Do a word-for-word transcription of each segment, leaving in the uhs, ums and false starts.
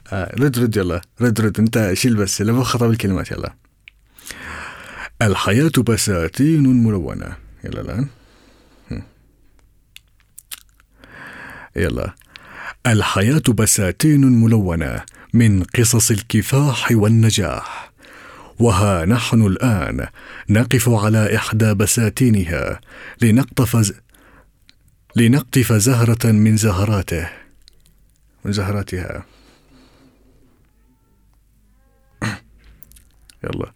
آه رد رد يلا رد رد انت شيل بس لما خطب الكلمات. يلا. الحياة بساتين ملونة. يلا الآن. يلا. الحياة بساتين ملونة من قصص الكفاح والنجاح، وها نحن الآن نقف على إحدى بساتينها لنقطف ز... لنقطف زهرة من زهراته من زهراتها. يلا.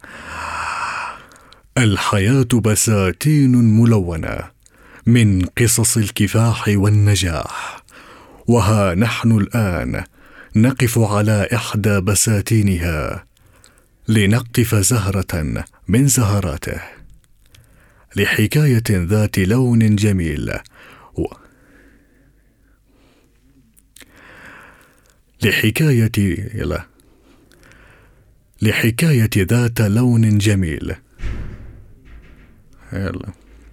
الحياة بساتين ملونة من قصص الكفاح والنجاح، وها نحن الآن نقف على إحدى بساتينها لنقطف زهرة من زهراته، لحكاية ذات لون جميل و... لحكاية يلا لحكاية ذات لون جميل. يلا.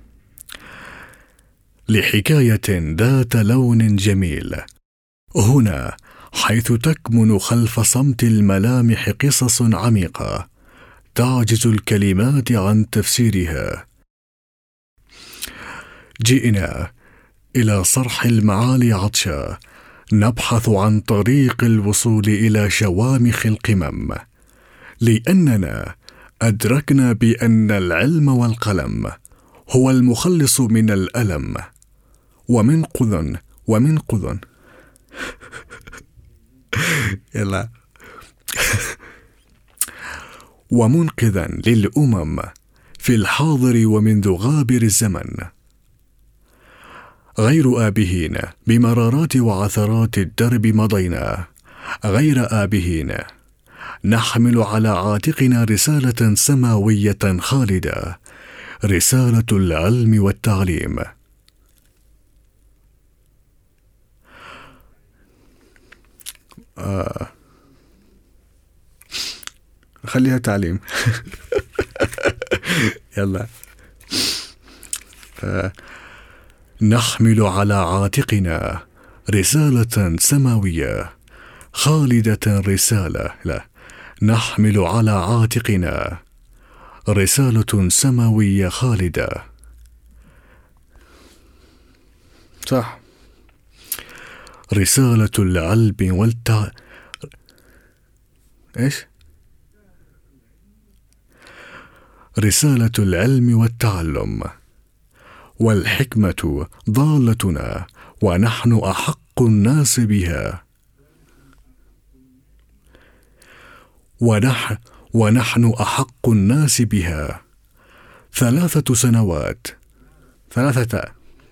لحكاية ذات لون جميل. هنا حيث تكمن خلف صمت الملامح قصص عميقة تعجز الكلمات عن تفسيرها. جئنا إلى صرح المعالي عطشا نبحث عن طريق الوصول إلى شوامخ القمم، لأننا أدركنا بأن العلم والقلم هو المخلص من الألم ومنقذ ومنقذ يلا ومنقذا للأمم في الحاضر ومنذ غابر الزمن، غير آبهين بمرارات وعثرات الدرب مضينا، غير آبهين نحمل على عاتقنا رسالة سماوية خالدة، رسالة العلم والتعليم. آه. خليها تعليم. يلا. آه. نحمل على عاتقنا رسالة سماوية خالدة، رسالة لا نحمل على عاتقنا رسالة سماوية خالدة. صح. رسالة العلم والتع ايش؟ رسالة العلم والتعلم، والحكمة ضالتنا ونحن أحق الناس بها، ونح ونحن أحق الناس بها. ثلاثة سنوات ثلاثة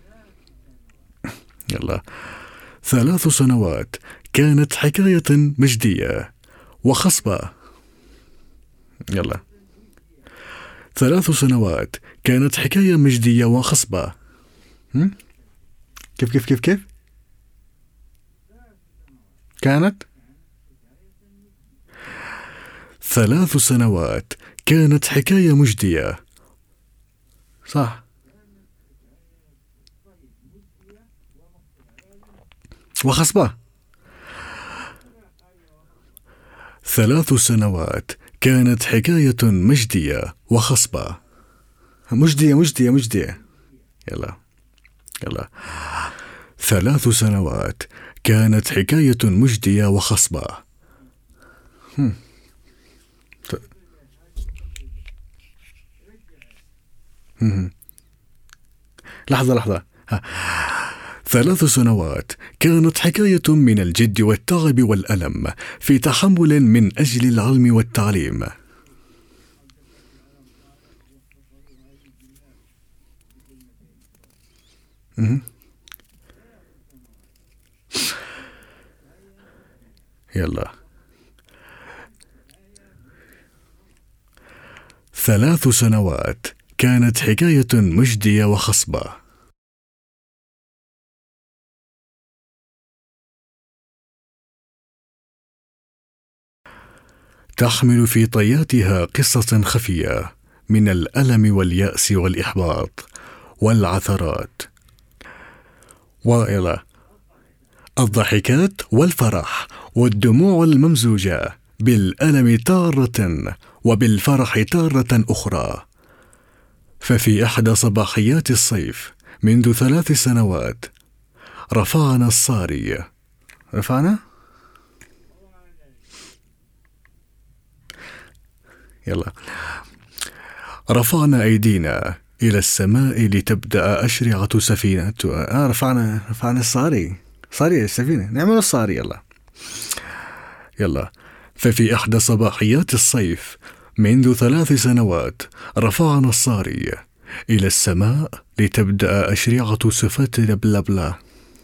يلا ثلاث سنوات كانت حكاية مجدية وخصبة. يلا. ثلاث سنوات كانت حكاية مجدية وخصبة. كيف كيف كيف كيف كانت ثلاث سنوات كانت حكاية مجدية. صح. وخصبة. ثلاث سنوات كانت حكاية مجدية وخصبة. مجدية مجدية مجدية. يلا يلا. ثلاث سنوات كانت حكاية مجدية وخصبة. هم. هم. لحظة لحظة. ها. ثلاث سنوات كانت حكاية من الجد والتعب والألم في تحمل من أجل العلم والتعليم. يلا. ثلاث سنوات كانت حكاية مجدية وخصبة. تحمل في طياتها قصة خفية من الألم واليأس والإحباط والعثرات وإلى الضحكات والفرح والدموع الممزوجة بالألم تارة وبالفرح تارة أخرى. ففي إحدى صباحيات الصيف منذ ثلاث سنوات رفعنا الصاري رفعنا؟ يلا رفعنا أيدينا إلى السماء لتبدأ أشرعة سفينة. آه رفعنا رفعنا الصاري صاري السفينة نعمل الصاري. يلا يلا ففي إحدى صباحيات الصيف منذ ثلاث سنوات رفعنا الصاري إلى السماء لتبدأ أشرعة سفينة بلا بلا.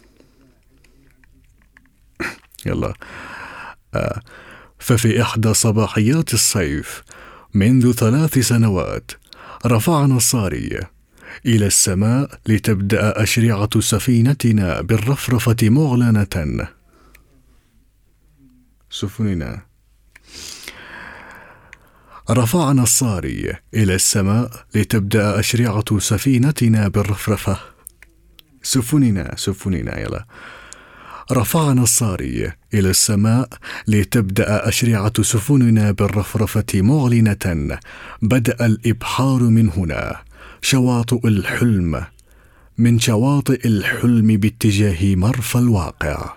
يلا آه ففي إحدى صباحيات الصيف منذ ثلاث سنوات رفعنا الصاري إلى السماء لتبدأ أشرعة سفينتنا بالرفرفة معلنة. سفننا رفعنا الصاري إلى السماء لتبدأ أشرعة سفينتنا بالرفرفة. سفننا سفننا يلا رفعنا الصاري إلى السماء لتبدأ أشرعة سفننا بالرفرفة معلنة. بدأ الإبحار من هنا شواطئ الحلم من شواطئ الحلم باتجاه مرفى الواقع.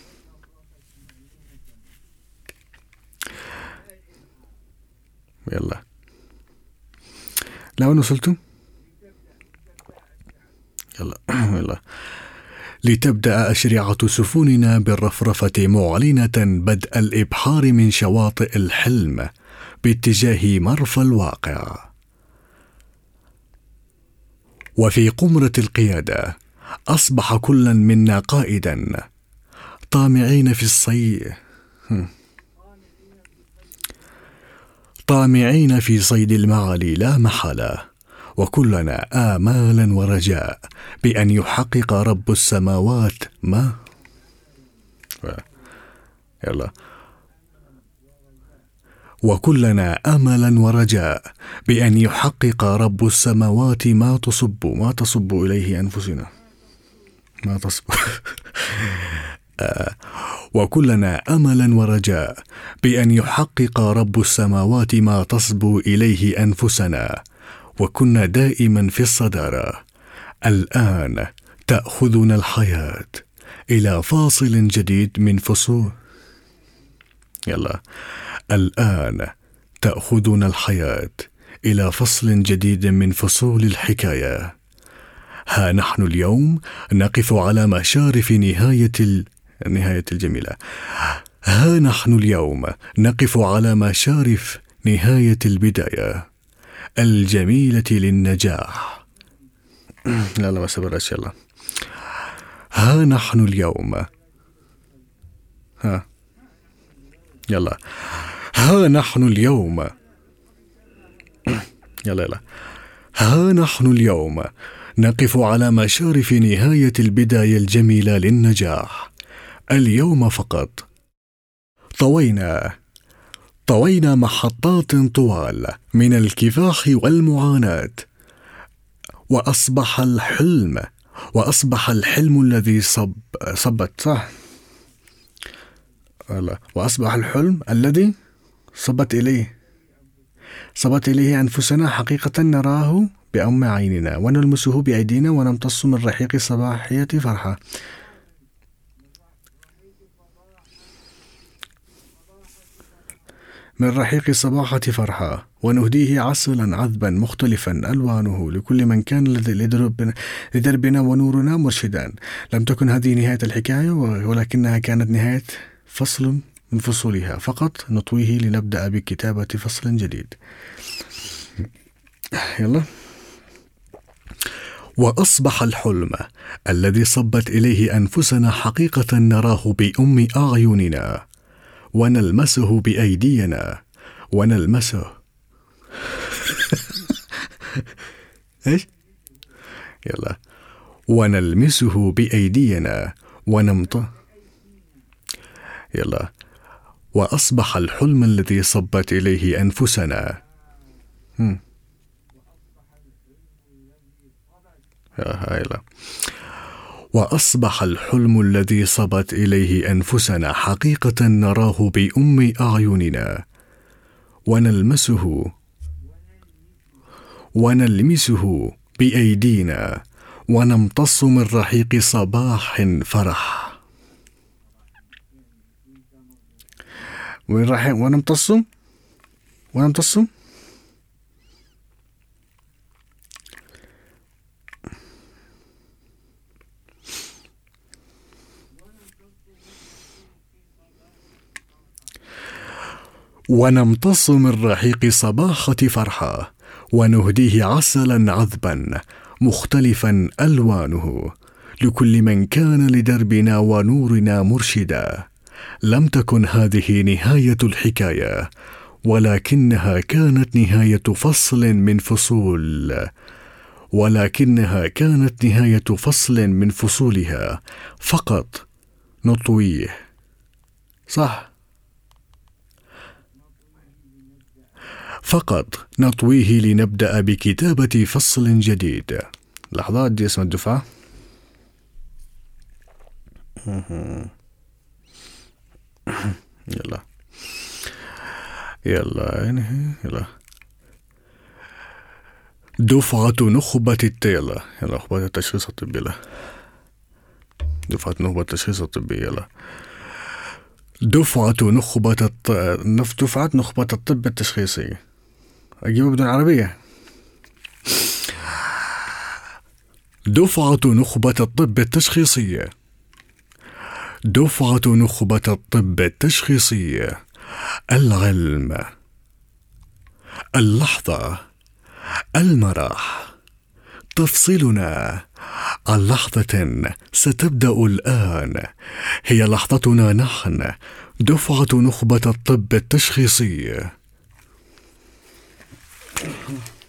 يلا لو وصلتم يلا يلا لتبدأ أشرعة سفننا بالرفرفة معلنة بدء الإبحار من شواطئ الحلم باتجاه مرفى الواقع. وفي قمرة القيادة أصبح كل منا قائدا طامعين في الصيد طامعين في صيد المعالي لا محالة، وكلنا آمالا ورجاء بأن يحقق رب السماوات ما يلا وكلنا أملا ورجاء بأن يحقق رب السماوات ما تصب ما تصب إليه أنفسنا ما تصب آه. وكلنا أملا ورجاء بأن يحقق رب السماوات ما تصبو إليه أنفسنا، وكنا دائما في الصدارة. الآن تأخذنا الحياة إلى فاصل جديد من فصول يلا الآن تأخذنا الحياة إلى فصل جديد من فصول الحكاية. ها نحن اليوم نقف على مشارف نهاية ال... النهاية الجميلة. ها نحن اليوم نقف على مشارف نهاية البداية الجميلة للنجاح. لا لا ما سبرش يلا. ها نحن اليوم ها يلا ها نحن اليوم يلا يلا ها نحن اليوم نقف على مشارف نهاية البداية الجميلة للنجاح. اليوم فقط طوينا طوينا محطات طوال من الكفاح والمعاناة، وأصبح الحلم وأصبح الحلم الذي صب صبت صح لا وأصبح الحلم الذي صبت إليه صبت إليه أنفسنا حقيقة نراه بأم عيننا ونلمسه بأيدينا ونمتص من رحيق صباحية فرحة. من رحيق صباحة فرحة ونهديه عسلا عذبا مختلفا ألوانه لكل من كان لدربنا, لدربنا ونورنا مرشدا. لم تكن هذه نهاية الحكاية، ولكنها كانت نهاية فصل من فصولها فقط نطويه لنبدأ بكتابة فصل جديد. يلا وأصبح الحلم الذي صبت إليه أنفسنا حقيقة نراه بأم أعيننا ونلمسه بأيدينا ونلمسه إيش؟ يلا ونلمسه بأيدينا ونمط يلا وأصبح الحلم الذي صبت إليه أنفسنا هم. يلا وأصبح الحلم الذي صبت إليه أنفسنا حقيقة نراه بأم أعيننا، ونلمسه ونلمسه بأيدينا، ونمتص من رحيق صباح فرح. وين راح ونمتص ونمتص ونمتص من رحيق صباحة فرحة، ونهديه عسلا عذبا مختلفا ألوانه لكل من كان لدربنا ونورنا مرشدا. لم تكن هذه نهاية الحكاية، ولكنها كانت نهاية فصل من فصول ولكنها كانت نهاية فصل من فصولها. فقط نطويه. صح، فقط نطويه لنبدأ بكتابة فصل جديد. لحظات، دي اسم الدفعة. يلا يلا يلا دفعة نخبة التيلا. يلا نخبة التشخيص الطبي. يلا دفعة نخبة التشخيص الطبي. يلا دفعة نخبة الط... دفعة نخبة الطب التشخيصي. أجيبه بدون عربية. دفعة نخبة الطب التشخيصية. دفعة نخبة الطب التشخيصية. العلم، اللحظة، المرح، تفصيلنا عن لحظة ستبدأ الآن. هي لحظتنا نحن، دفعة نخبة الطب التشخيصي.